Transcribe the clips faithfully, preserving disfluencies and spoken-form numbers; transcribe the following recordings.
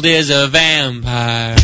world is a vampire.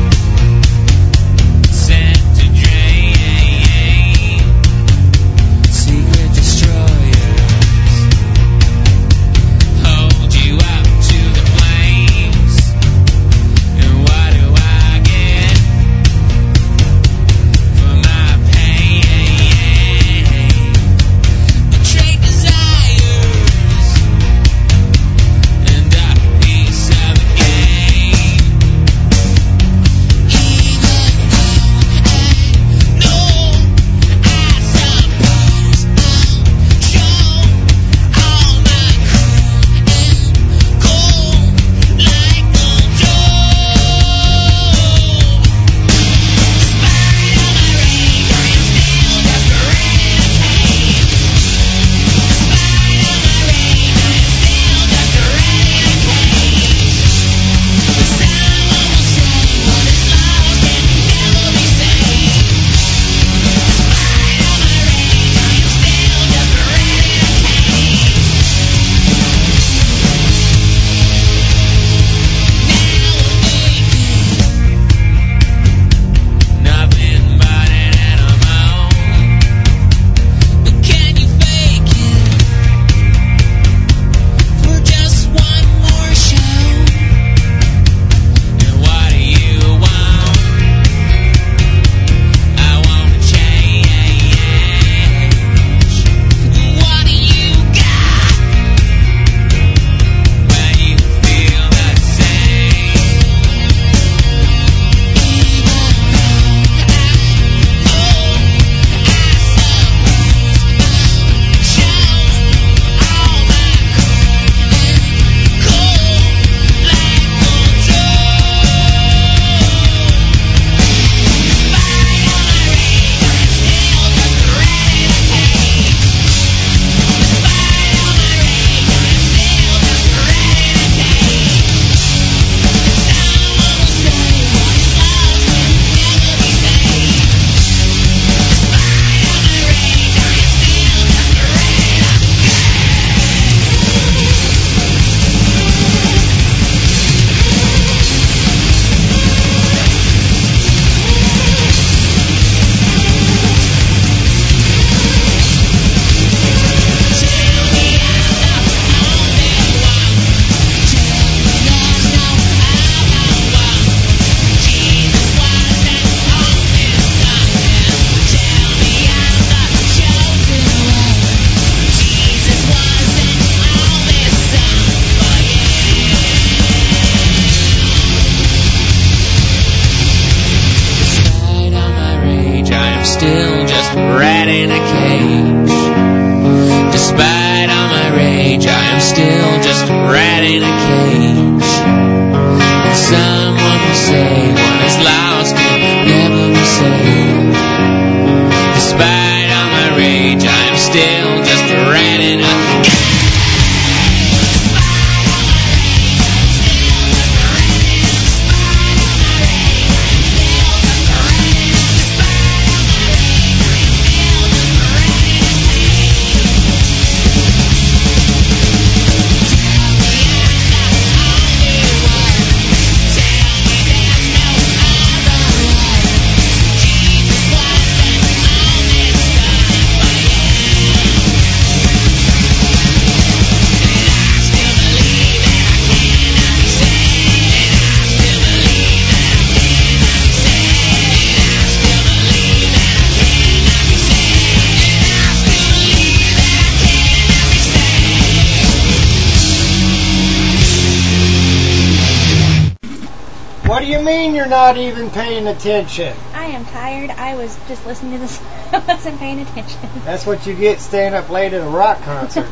What do you mean you're not even paying attention? I am tired. I was just listening to this. I wasn't paying attention. That's what you get staying up late at a rock concert.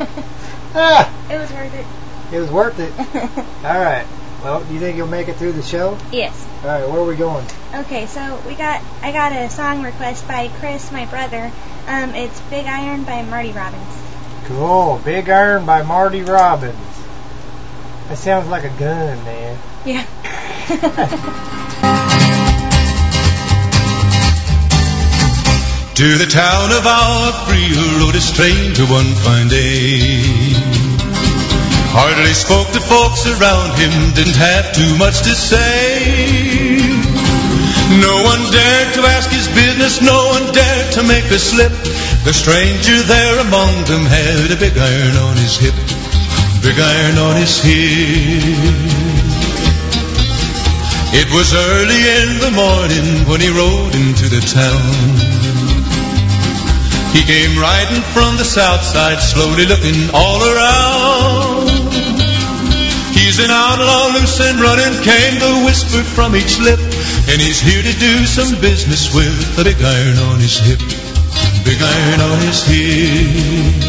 ah, it was worth it. It was worth it. All right. Well, do you think you'll make it through the show? Yes. All right. Where are we going? Okay. So we got. I got a song request by Chris, my brother. Um, it's Big Iron by Marty Robbins. Cool. Big Iron by Marty Robbins. That sounds like a gun, man. Yeah. To the town of our free rode a stranger one fine day. Hardly spoke to folks around him, didn't have too much to say. No one dared to ask his business, no one dared to make a slip. The stranger there among them had a big iron on his hip, big iron on his hip. It was early in the morning when he rode into the town. He came riding from the south side, slowly looking all around. He's an outlaw, loose and running, came the whisper from each lip, and he's here to do some business with a big iron on his hip, big iron on his hip.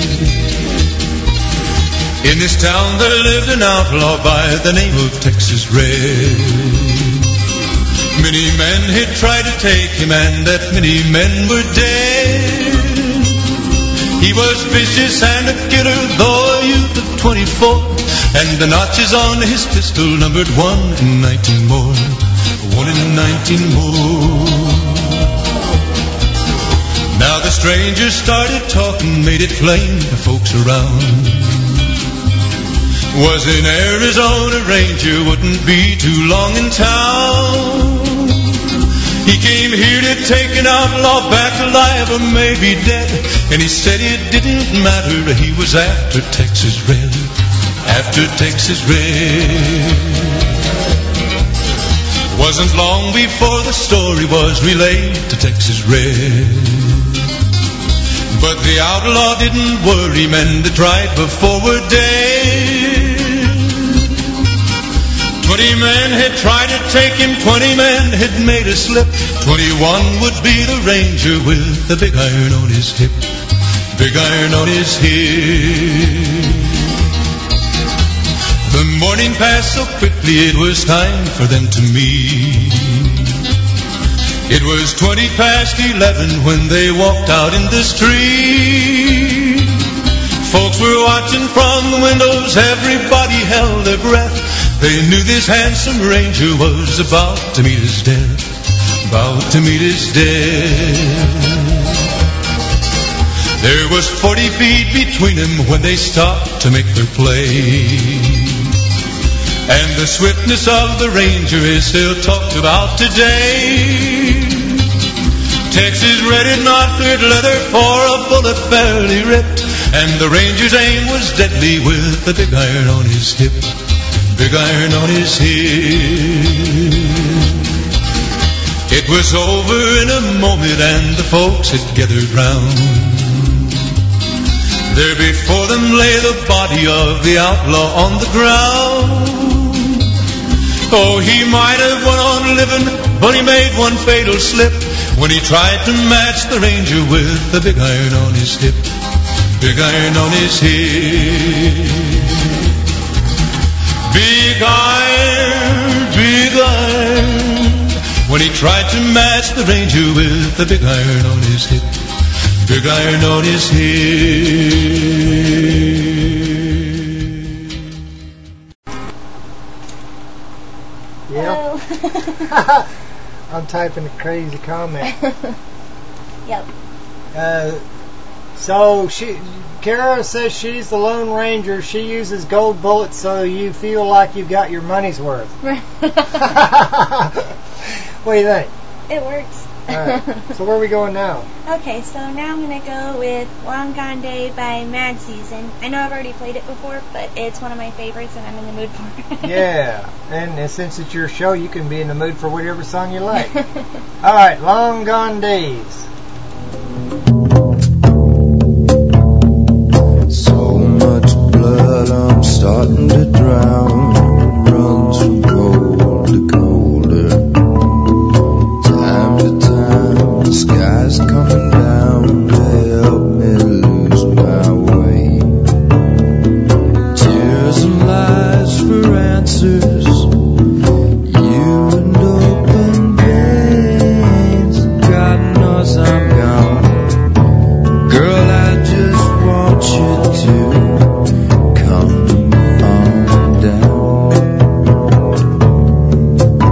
In this town there lived an outlaw by the name of Texas Red. Many men had tried to take him, and that many men were dead. He was vicious and a killer, though a youth of twenty-four, and the notches on his pistol numbered one in nineteen more, one in nineteen more. Now the stranger started talking, made it plain to folks around. Was an Arizona Ranger, wouldn't be too long in town. He came here to take an outlaw back alive or maybe dead, and he said it didn't matter, he was after Texas Red, after Texas Red. Wasn't long before the story was relayed to Texas Red. But the outlaw didn't worry, men that tried before were dead. Twenty men had tried to take him, twenty men had made a slip. Twenty-one would be the ranger with the big iron on his hip, big iron on his hip. The morning passed so quickly it was time for them to meet. It was twenty past eleven when they walked out in the street. Folks were watching from the windows, everybody held their breath. They knew this handsome ranger was about to meet his death, about to meet his death. There was forty feet between them when they stopped to make their play. And the swiftness of the ranger is still talked about today. Texas Red had not feared leather, for a bullet fairly ripped, and the ranger's aim was deadly with the big iron on his hip, big iron on his hip. It was over in a moment and the folks had gathered round. There before them lay the body of the outlaw on the ground. Oh, he might have went on living, but he made one fatal slip when he tried to match the ranger with the big iron on his hip, big iron on his hip. Big iron, big iron, when he tried to match the ranger with the big iron on his hip, big iron on his hip. Yep. I'm typing a crazy comment. Yep. Uh, so she, Kara says she's the Lone Ranger. She uses gold bullets so you feel like you got your money's worth. What do you think? It works. All right. So where are we going now? Okay, so now I'm going to go with Long Gone Day by Mad Season. I know I've already played it before, but it's one of my favorites and I'm in the mood for it. Yeah, and, and since it's your show, you can be in the mood for whatever song you like. All right, Long Gone Days. So much blood, I'm starting to drown. Runs from cold to colder. Time to time, the sky's coming down to help me lose my way. Tears and lies for answers. You and open veins. God knows I'm gone. Girl, I just want you to come on down.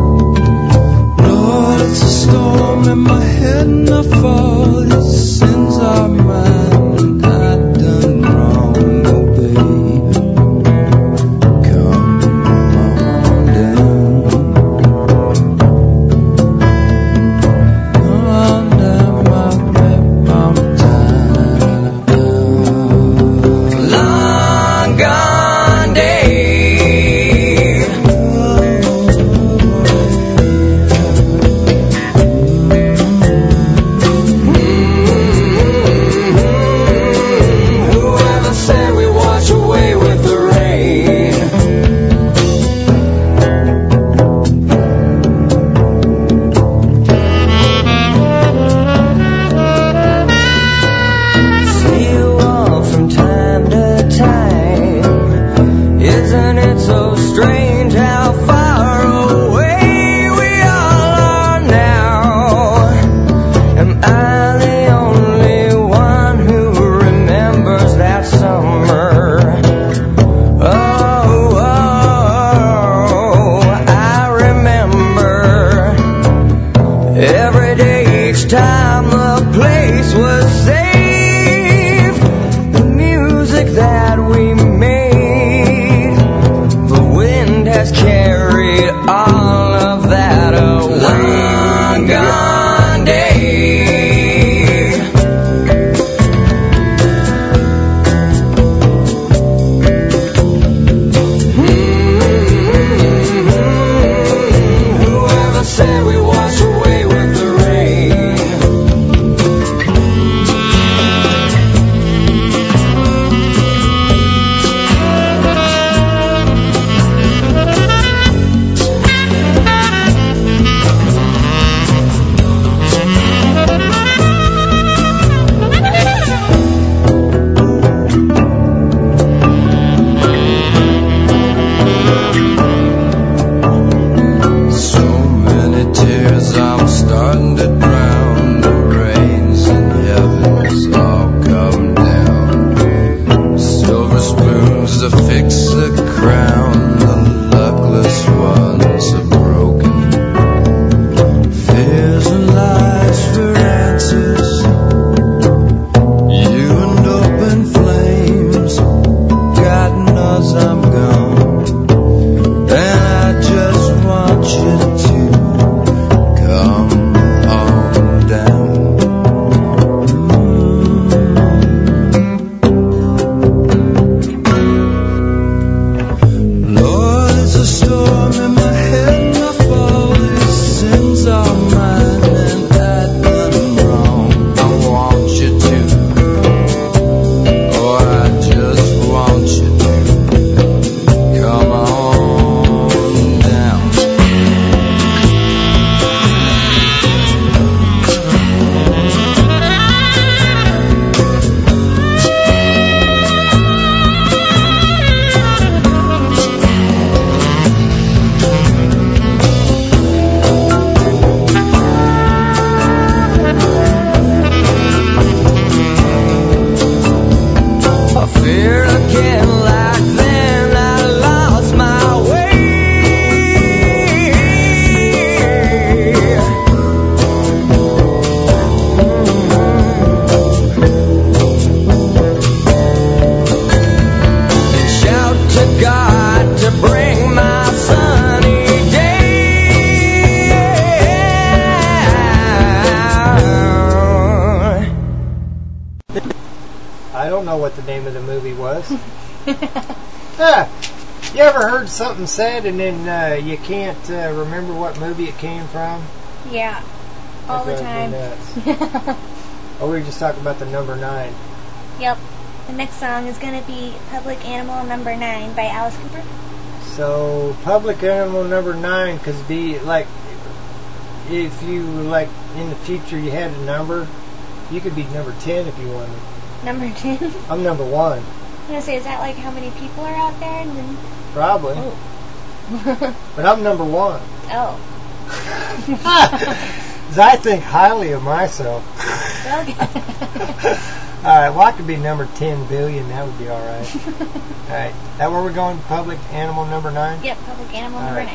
don't know what the name of the movie was. ah, you ever heard something said and then uh, you can't uh, remember what movie it came from? Yeah, all the time. Oh, we were just talking about the number nine. Yep. The next song is going to be Public Animal Number nine by Alice Cooper. So, Public Animal Number nine, because be like, if you, like, in the future you had a number, you could be number ten if you wanted. Number ten? I'm number one. I'm going to say, is that like how many people are out there? And then... Probably. Oh. But I'm number one. Oh. Because I think highly of myself. Okay. Alright, well I could be number ten billion, that would be alright. Alright, that where we're going? Public Animal Number nine? Yep, Public Animal All Number right. nine.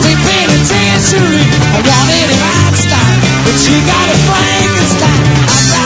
She got a Frankenstein.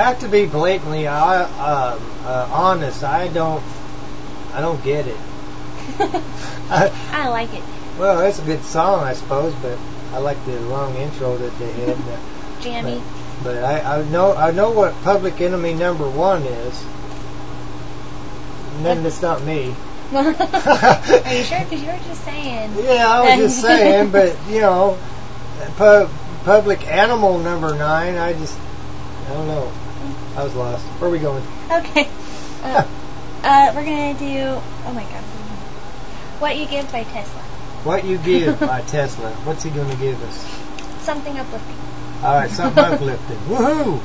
have to be blatantly uh, uh, uh, honest. I don't, I don't get it. I, I like it. Well, it's a good song, I suppose, but I like the long intro that they had. Uh, Jammy. But, but I, I know, I know what Public Enemy number one is. And then it's not me. Are you sure? Because you were just saying. Yeah, I was just saying, but you know, pu- Public Animal number nine. I just, I don't know. I was lost. Where are we going? Okay. Uh, uh, we're gonna do. Oh my God. What You Give by Tesla. What You Give by Tesla. What's he going to give us? Something uplifting. All right, something uplifting. Woohoo!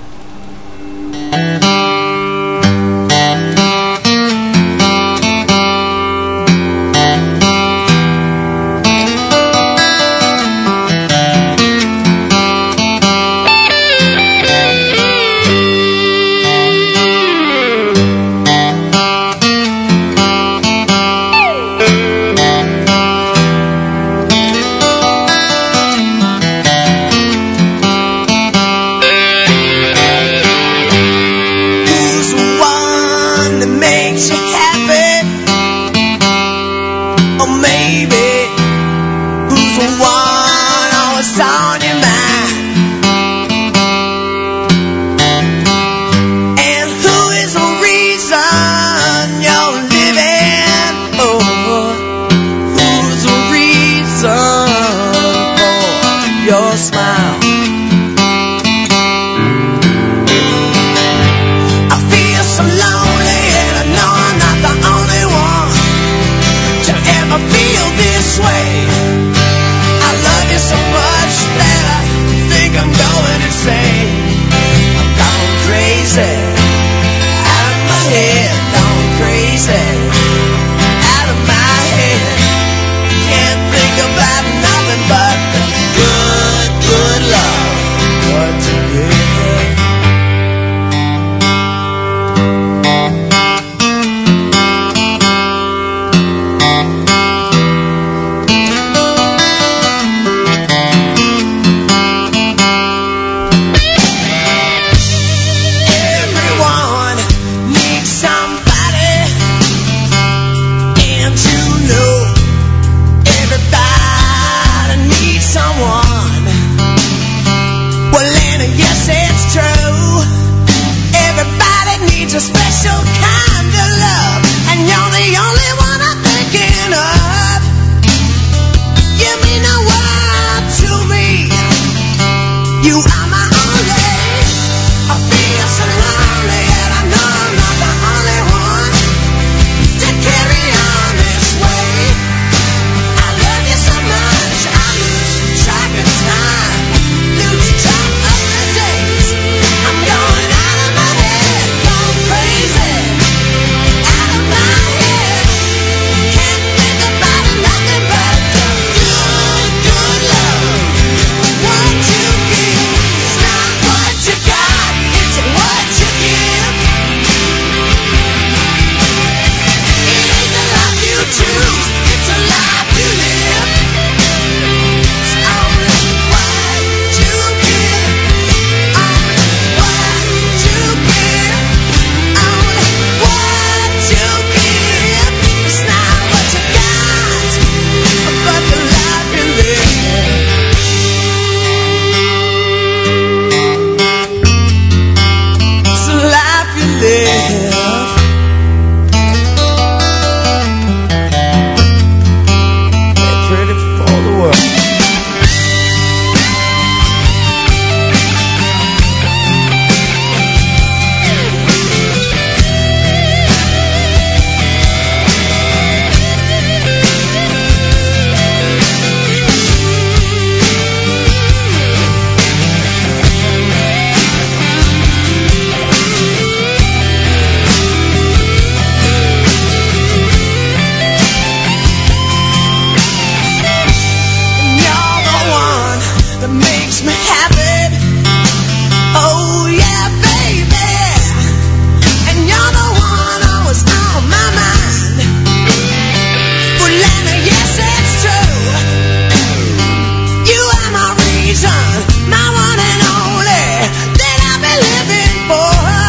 My one and only that I've been living for.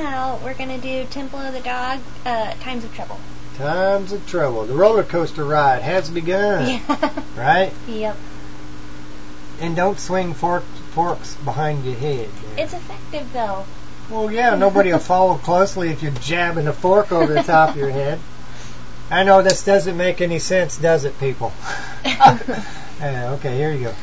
now we're going to do Temple of the Dog, uh, Times of Trouble. Times of Trouble. The roller coaster ride has begun. Yeah. Right? Yep. And don't swing fork, forks behind your head. There. It's effective, though. Well, yeah, nobody will follow closely if you're jabbing a fork over the top of your head. I know this doesn't make any sense, does it, people? uh, okay, here you go.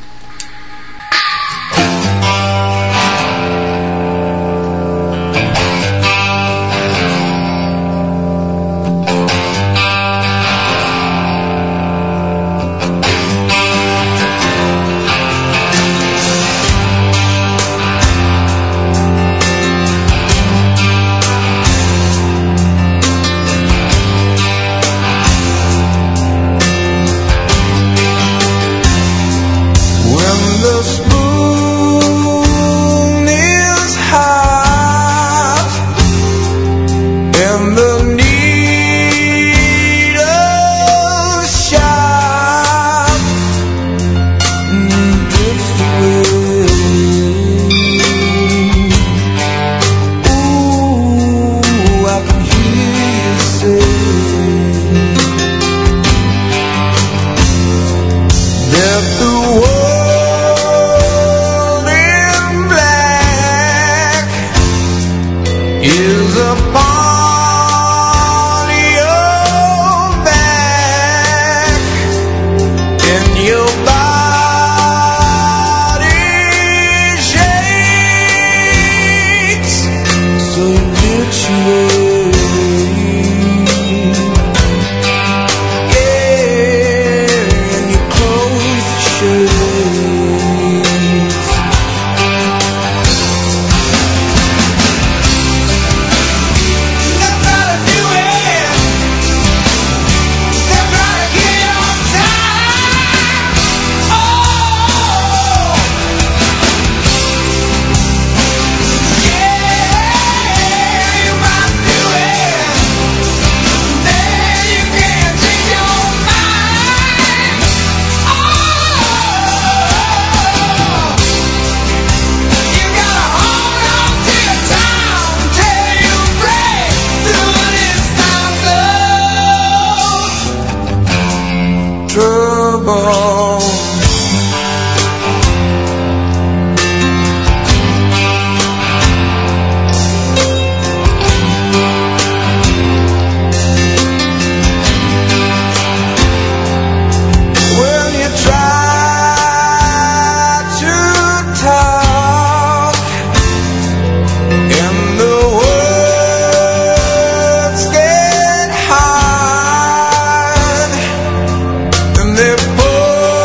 They're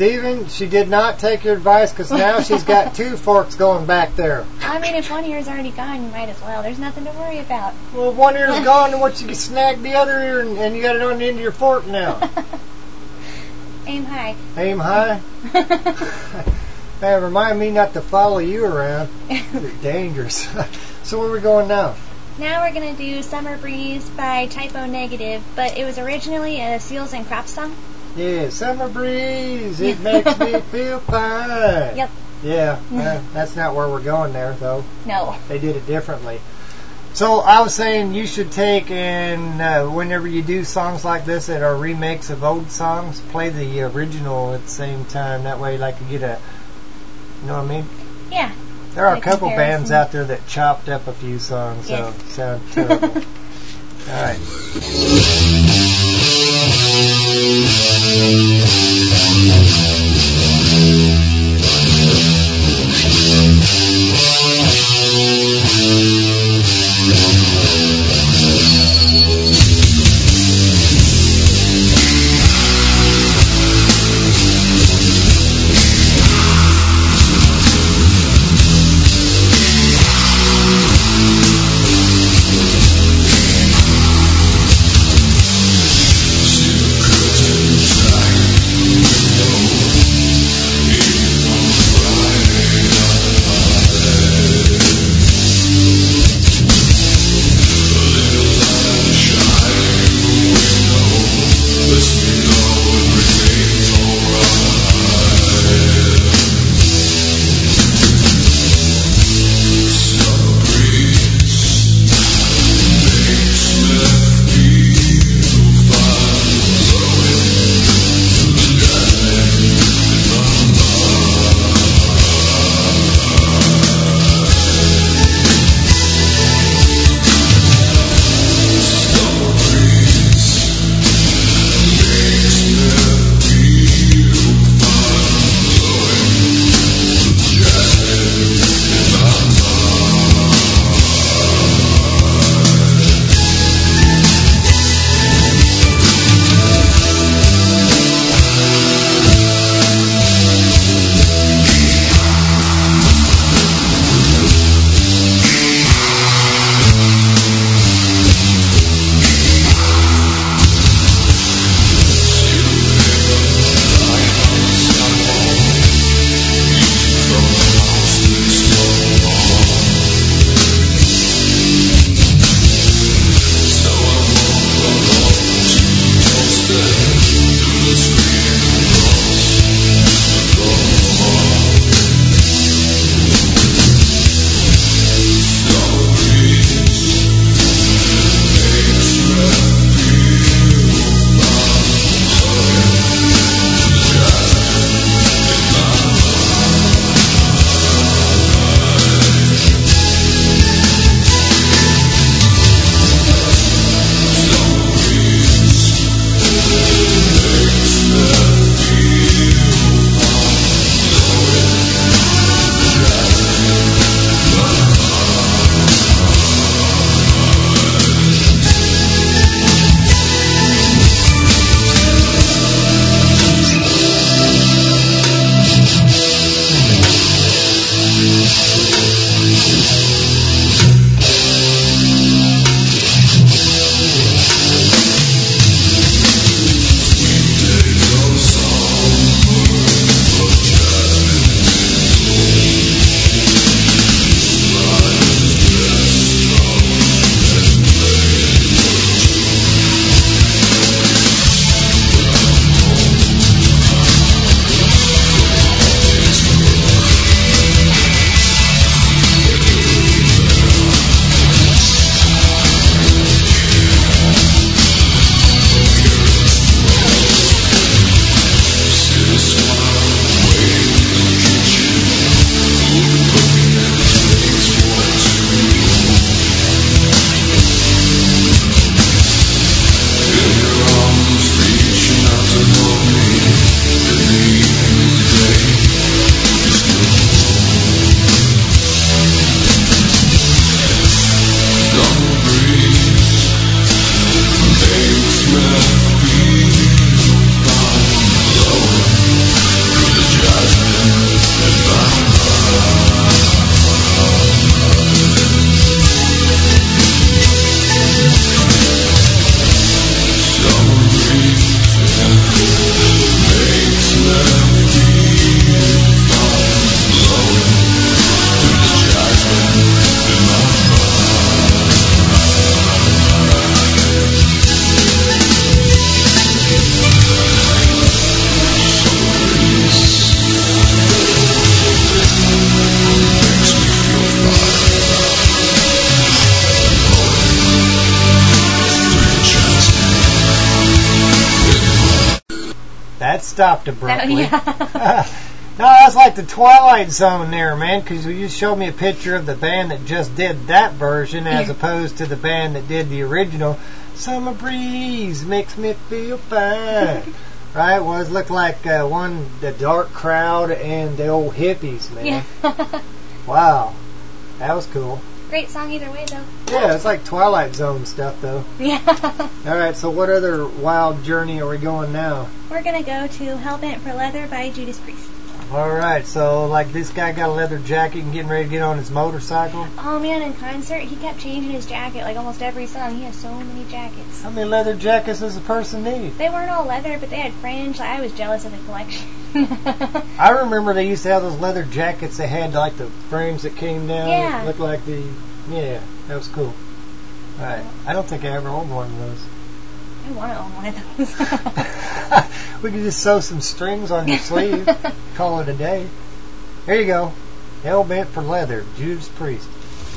Steven, she did not take your advice because now she's got two forks going back there. I mean, if one ear's already gone, you might as well. There's nothing to worry about. Well, one ear's gone, and what you can snag the other ear, and, and you got it on the end of your fork now. Aim high. Aim high? Hey, remind me not to follow you around. You're dangerous. So where are we going now? Now we're going to do Summer Breeze by Typo Negative, but it was originally a Seals and Crofts song. Yeah, Summer Breeze, it makes me feel fine. Yep. Yeah, uh, that's not where we're going there, though. No. They did it differently. So I was saying you should take and uh, whenever you do songs like this that are remakes of old songs, play the original at the same time. That way, like, you get a, you know what I mean? Yeah. There are Like a couple comparison. bands out there that chopped up a few songs, Yes. so sound terrible. All right. Silk curtains stopped abruptly. yeah. No, that's like the Twilight Zone there, man, because you showed me a picture of the band that just did that version as Yeah. opposed to the band that did the original. Summer breeze makes me feel fine. Right? Well, it looked like uh, one, the dark crowd and the old hippies, man. Yeah. Wow. That was cool. Great song either way, though. Yeah, it's like Twilight Zone stuff, though. Yeah. All right, so what other wild journey are we going now? We're gonna go to Hellbent for Leather by Judas Priest. All right, so like this guy got a leather jacket and getting ready to get on his motorcycle. Oh man, in concert, he kept changing his jacket like almost every song. He has so many jackets. How many leather jackets does a person need? They weren't all leather, but they had fringe. Like, I was jealous of the collection. I remember they used to have those leather jackets. They had like the fringe that came down. Yeah. It looked like the, yeah, that was cool. All right, I don't think I ever owned one of those. I want to own one of those. We could just sew some strings on your sleeve, call it a day. Here you go. Hellbent for Leather, Judas Priest.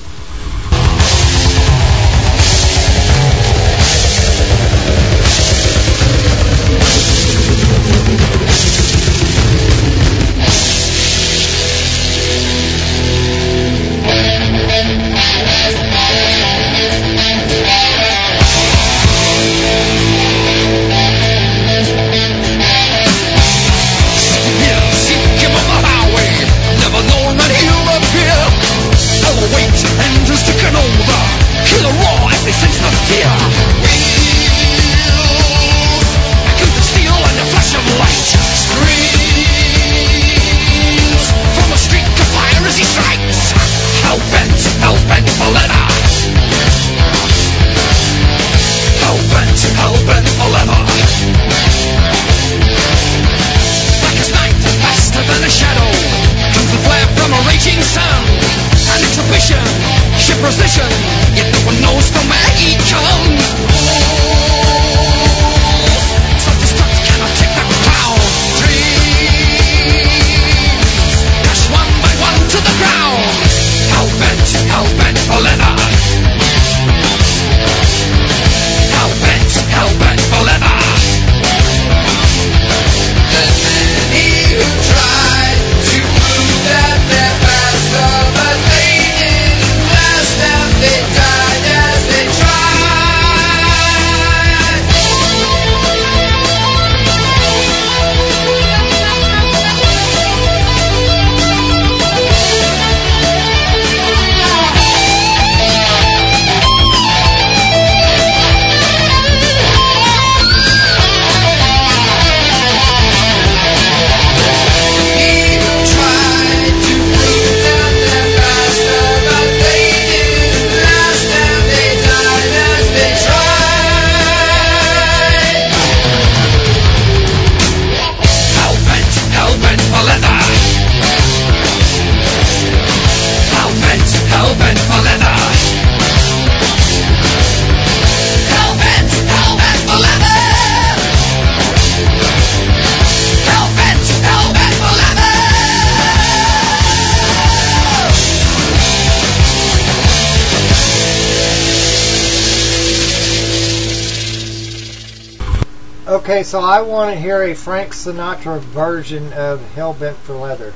Okay, so I want to hear a Frank Sinatra version of Hellbent for Leather.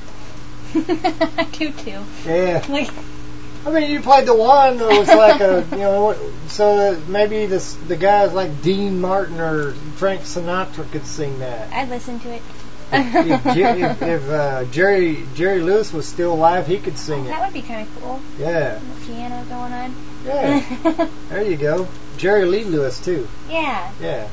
I do too. Yeah. Like, I mean, you played the one that was like a, you know, so that maybe this the guys like Dean Martin or Frank Sinatra could sing that. I'd listen to it. If, if, if, if uh, Jerry Jerry Lewis was still alive, he could sing Oh, it. that would be kind of cool. Yeah. The piano going on. Yeah. There you go. Jerry Lee Lewis too. Yeah. Yeah.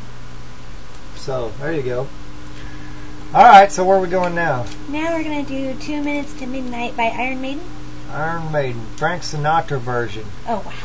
So there you go. All right. So where are we going now? Now we're gonna do Two Minutes to Midnight by Iron Maiden. Iron Maiden, Frank Sinatra version. Oh wow.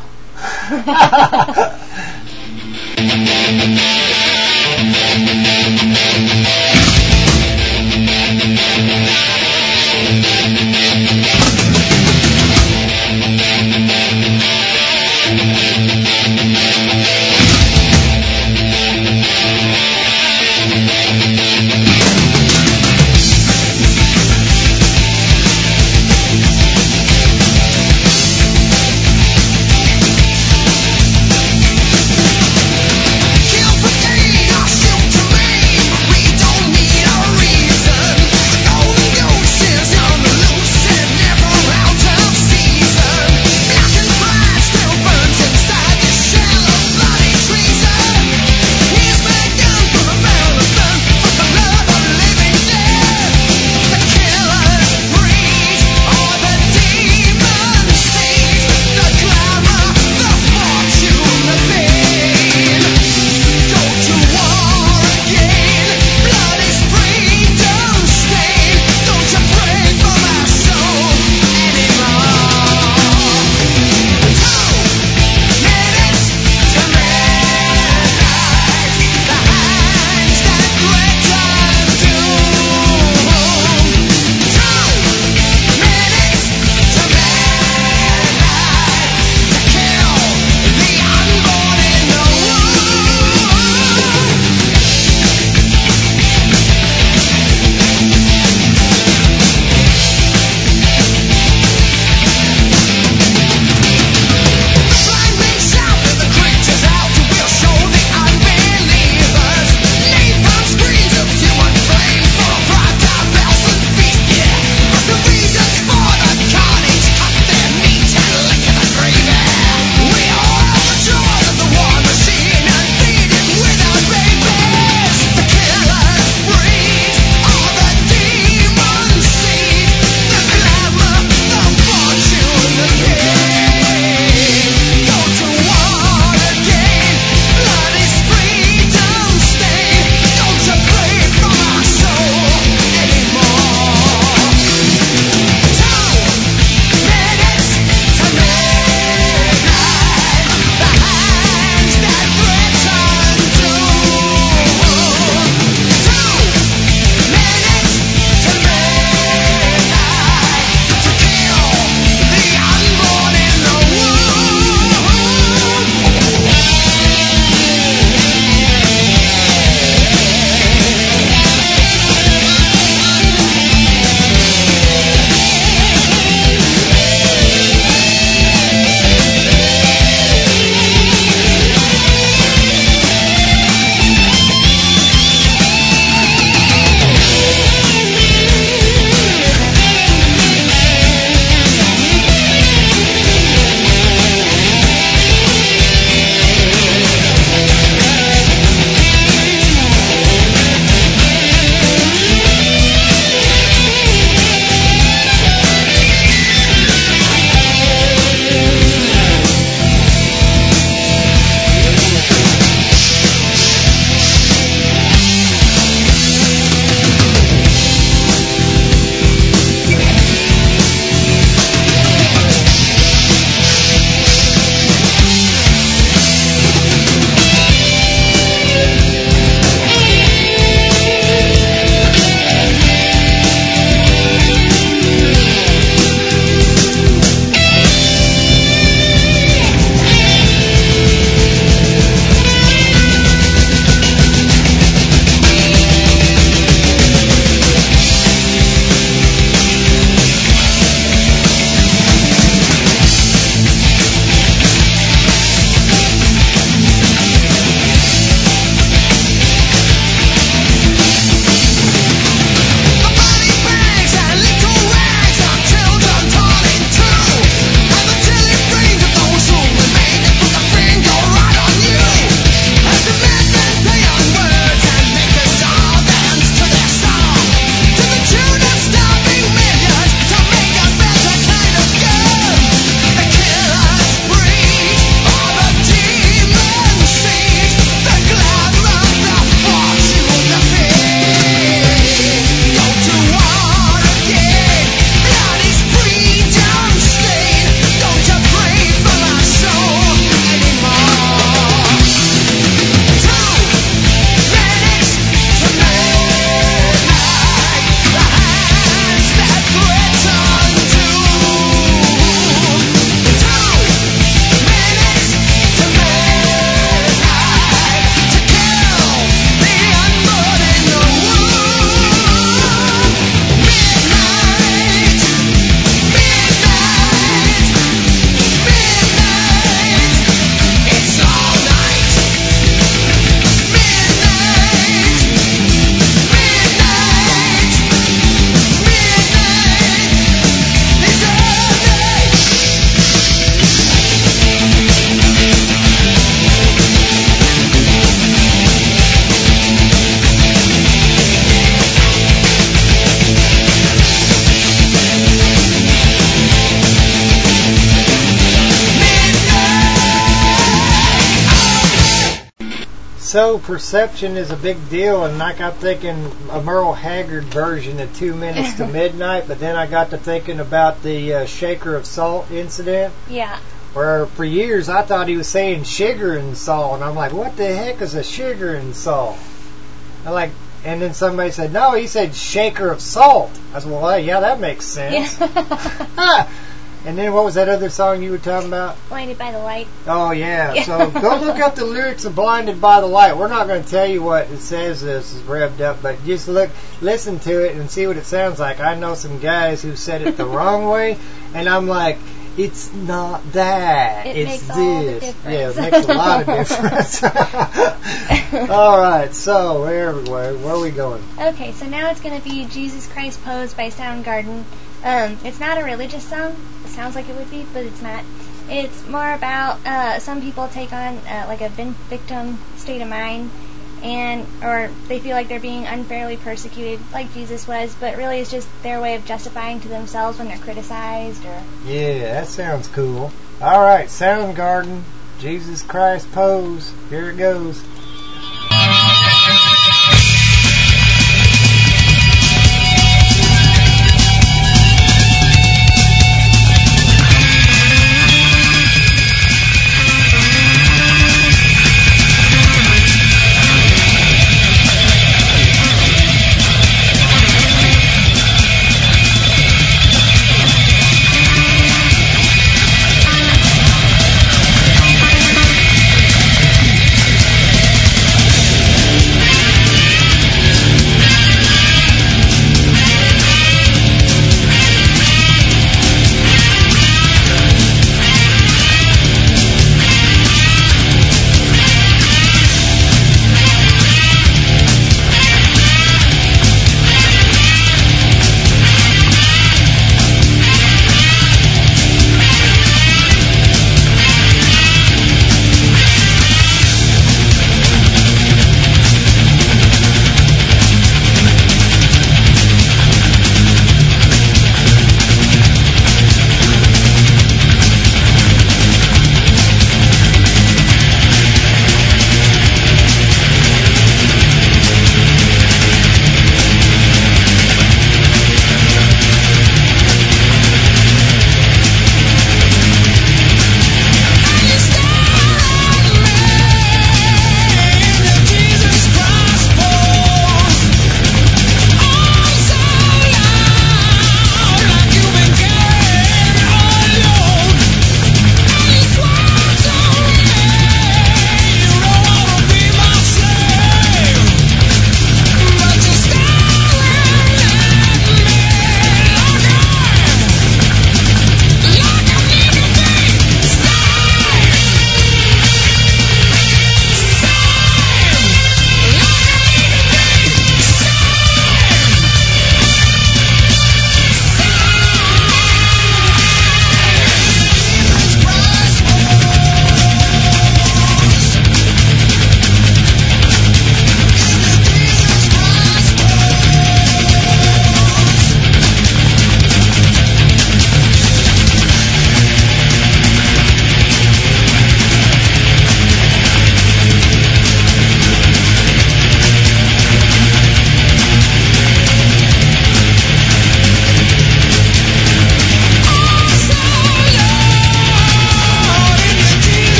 Kill for gain, or shoot to maim. We So perception is a big deal, and I got thinking a Merle Haggard version of Two Minutes to Midnight, but then I got to thinking about the uh, shaker of salt incident. Yeah. Where for years I thought he was saying sugar and salt, and I'm like, what the heck is a sugar and salt? I'm like, and then somebody said, no, he said shaker of salt. I said, well, yeah, that makes sense. Yeah. And then what was that other song you were talking about? Blinded by the Light. Oh, yeah. yeah. So go look up the lyrics of Blinded by the Light. We're not going to tell you what it says this is revved up, but just look, listen to it and see what it sounds like. I know some guys who said it the wrong way, and I'm like, it's not that. It it's makes this. all the difference. Yeah, it makes a lot of difference. All right, so where, where, where are we going? Okay, so now it's going to be Jesus Christ Pose by Soundgarden. Um, it's not a religious song. It sounds like it would be, but it's not. It's more about uh, some people take on uh, like a vin- victim state of mind, and or they feel like they're being unfairly persecuted, like Jesus was, but really it's just their way of justifying to themselves when they're criticized. Or yeah, that sounds cool. All right, Soundgarden, Jesus Christ Pose. Here it goes. Thank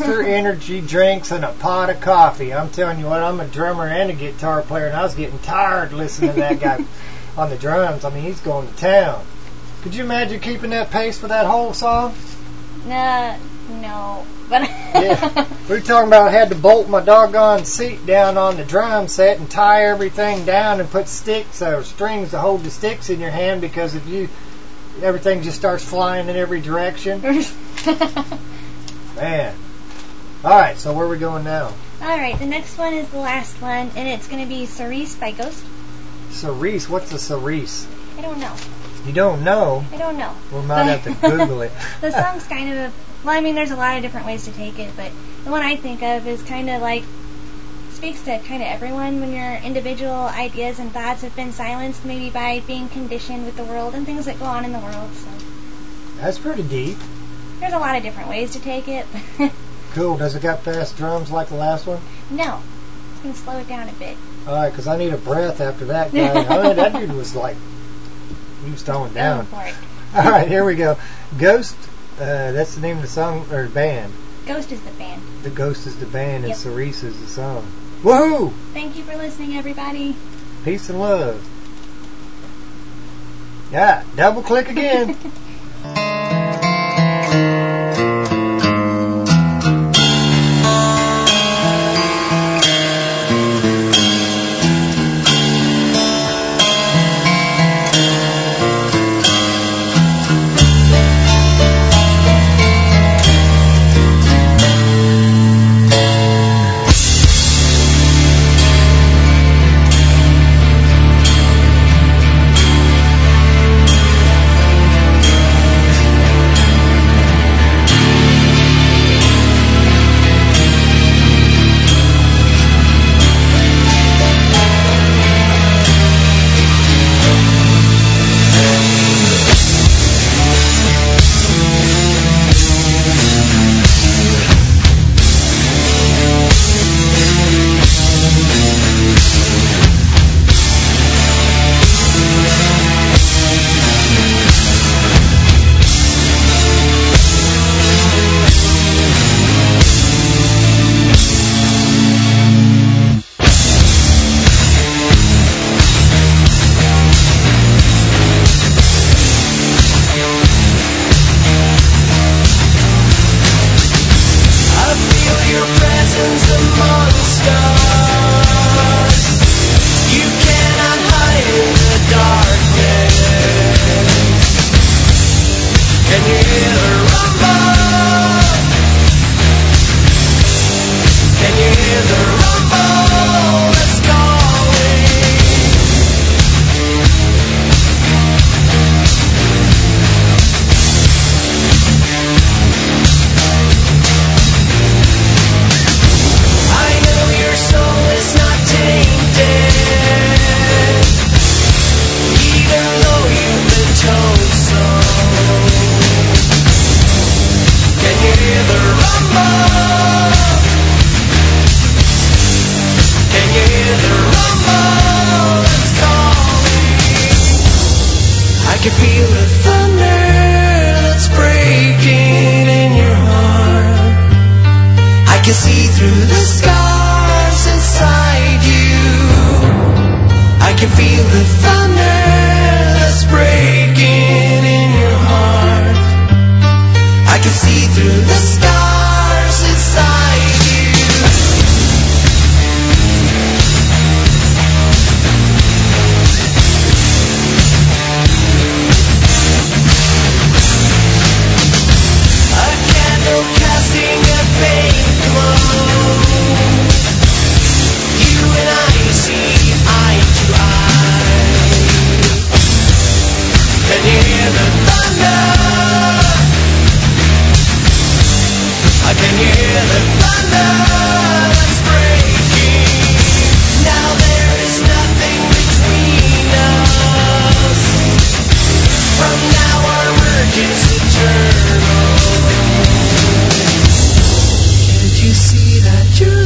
Monster Energy drinks and a pot of coffee. I'm telling you what, I'm a drummer and a guitar player, and I was getting tired listening to that guy on the drums. I mean, he's going to town. Could you imagine keeping that pace for that whole song? Nah, no. But Yeah. We were talking about I had to bolt my doggone seat down on the drum set and tie everything down and put sticks or strings to hold the sticks in your hand, because if you, everything just starts flying in every direction. Man. Alright, so where are we going now? Alright, the next one is the last one, and it's going to be Cerise by Ghost. Cerise? What's a cerise? I don't know. You don't know? I don't know. We might have to Google it. The song's kind of a, well, I mean, there's a lot of different ways to take it, but the one I think of is kind of like, speaks to kind of everyone when your individual ideas and thoughts have been silenced, maybe by being conditioned with the world and things that go on in the world. So That's pretty deep. there's a lot of different ways to take it. Cool. Does it got fast drums like the last one? No, it's going to slow it down a bit. Alright, because I need a breath after that guy. I mean, that dude was like, he was throwing down. Go for it. Alright, here we go. Ghost, uh, that's the name of the song, or band. Ghost is the band. The Ghost is the band, and Yep. Cerise is the song. Woohoo! Thank you for listening, everybody. Peace and love. Yeah, double click again.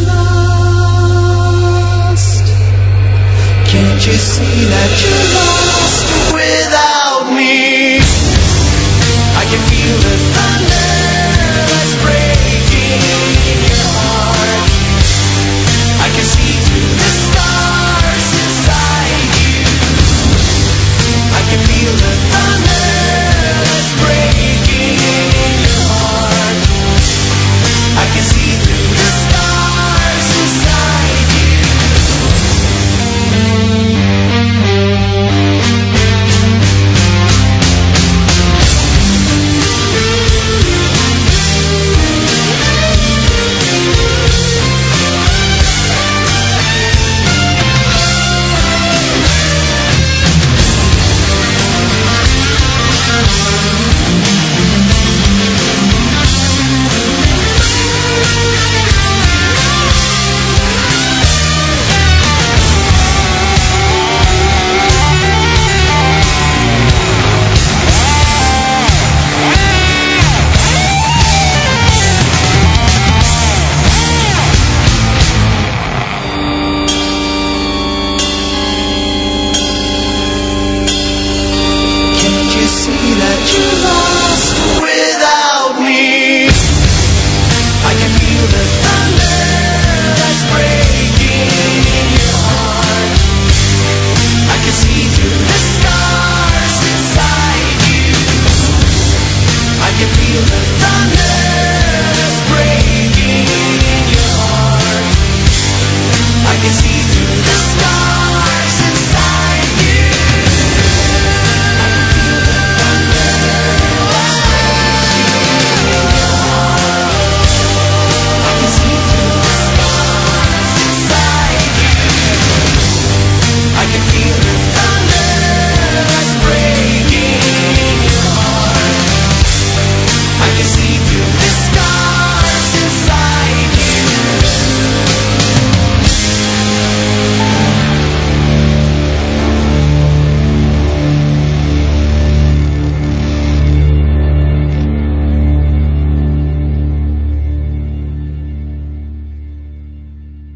Can't you see that you're lost?